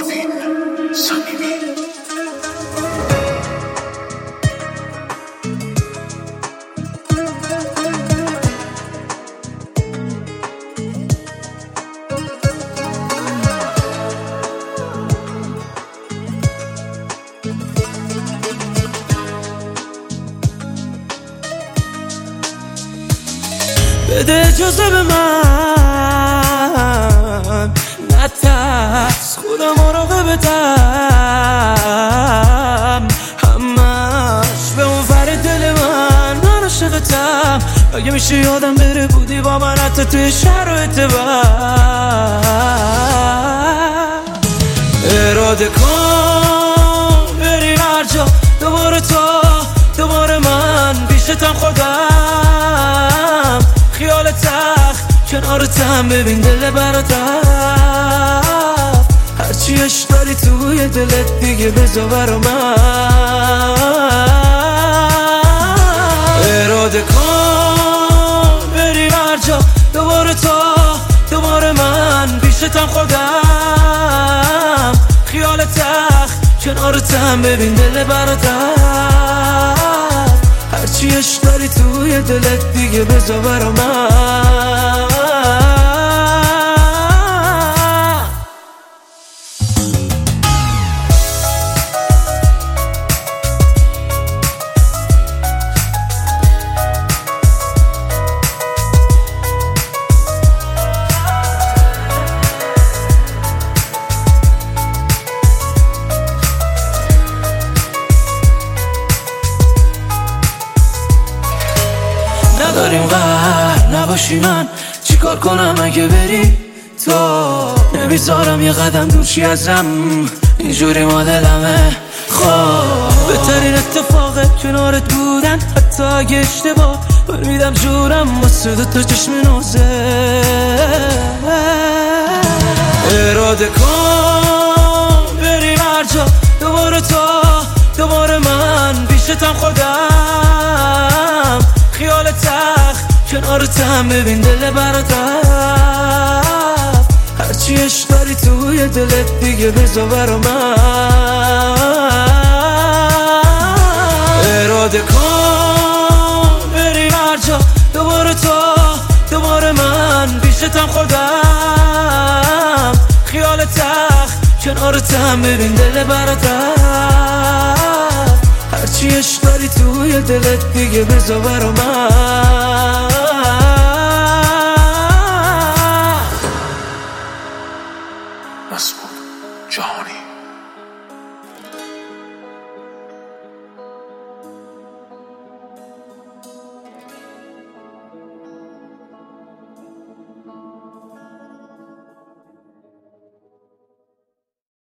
پروین صمیمی. بده اجازه به من نترس، خودم مراقبتم، همش به اون ور دل من عاشقتم. اگه میشه یادم بره بودی با من حتی توی شرایط بد. اراده کن بریم هر جا، دوباره تو دوباره من پیشتم خودم، خیال تخت کنارتم، ببین دل برات رفت. هرچی عشق داری توی دلت دیگه بذار برا من. اراده کن بریم هر جا، دوباره تو دوباره من پیشتم خودم، خیال تخت کنارتم، ببین دل برات رفت. هرچی عشق داری توی دلت دیگه بذار برا من. نداریم قهر نباشی، من چیکار کنم اگه بری تو؟ نمیذارم یه قدم دور شی ازم، اینجوری ما دلمه. خب بهترین اتفاق کنارت بودن، حتی اگه اشتباه برمیدم جورم واسه دوتا چشم نوزه. اراده کن بریم هر جا، دوباره تو دوباره من پیشتم خودم، خیال تخت کنارتم، ببین دل برات رفت. هرچی عشق داری توی دلت دیگه بذار برا من. اراده کن بریم هر جا، دوباره تو دوباره من پیشتم خودم، خیال تخت کنارتم، ببین دل برات رفت. هرچی عشق داری توی دلت دیگه بذار برا من. مسعود جهانی.